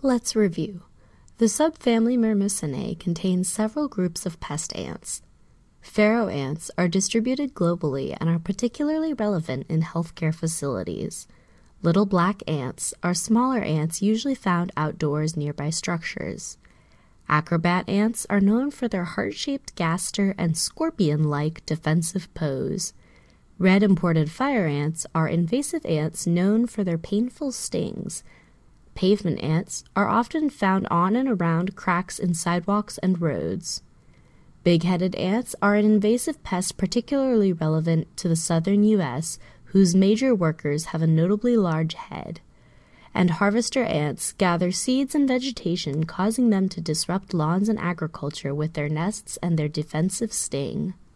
Let's review. The subfamily Myrmicinae contains several groups of pest ants. Pharaoh ants are distributed globally and are particularly relevant in healthcare facilities. Little black ants are smaller ants usually found outdoors nearby structures. Acrobat ants are known for their heart-shaped gaster and scorpion-like defensive pose. Red imported fire ants are invasive ants known for their painful stings. Pavement ants are often found on and around cracks in sidewalks and roads. Big-headed ants are an invasive pest particularly relevant to the southern U.S., whose major workers have a notably large head. And harvester ants gather seeds and vegetation, causing them to disrupt lawns and agriculture with their nests and their defensive sting.